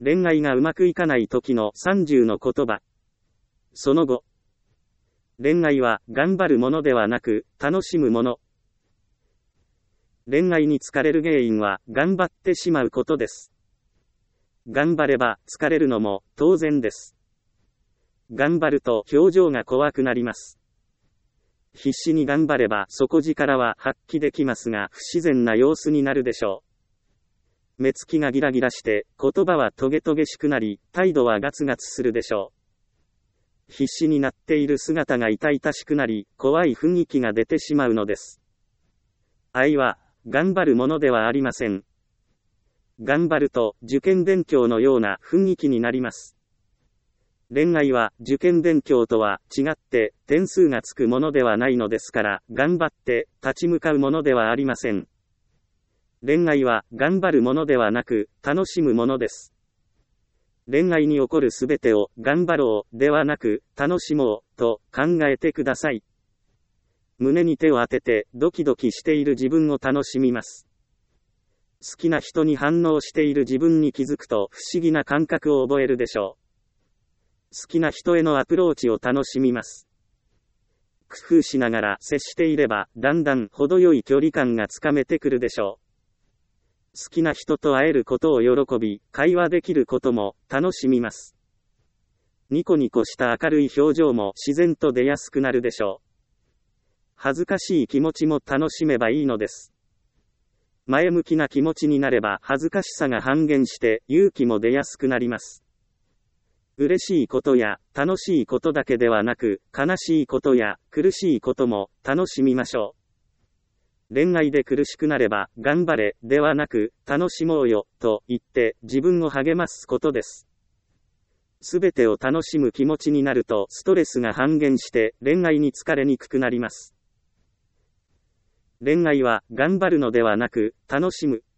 恋愛がうまくいかない時の30の言葉。その後。恋愛は頑張るものではなく、楽しむもの。恋愛に疲れる原因は頑張ってしまうことです。頑張れば疲れるのも当然です。頑張ると表情が怖くなります。必死に頑張れば底力は発揮できますが不自然な様子になるでしょう。目つきがギラギラして言葉はトゲトゲしくなり態度はガツガツするでしょう。必死になっている姿が痛々しくなり怖い雰囲気が出てしまうのです。愛は頑張るものではありません。頑張ると受験勉強のような雰囲気になります。恋愛は受験勉強とは違って点数がつくものではないのですから頑張って立ち向かうものではありません。恋愛は頑張るものではなく楽しむものです。恋愛に起こるすべてを頑張ろうではなく楽しもうと考えてください。胸に手を当ててドキドキしている自分を楽しみます。好きな人に反応している自分に気づくと不思議な感覚を覚えるでしょう。好きな人へのアプローチを楽しみます。工夫しながら接していればだんだん程よい距離感がつかめてくるでしょう。好きな人と会えることを喜び、会話できることも楽しみます。ニコニコした明るい表情も自然と出やすくなるでしょう。恥ずかしい気持ちも楽しめばいいのです。前向きな気持ちになれば恥ずかしさが半減して勇気も出やすくなります。嬉しいことや楽しいことだけではなく、悲しいことや苦しいことも楽しみましょう。恋愛で苦しくなれば頑張れではなく楽しもうよと言って自分を励ますことです。すべてを楽しむ気持ちになるとストレスが半減して恋愛に疲れにくくなります。恋愛は頑張るのではなく楽しむ。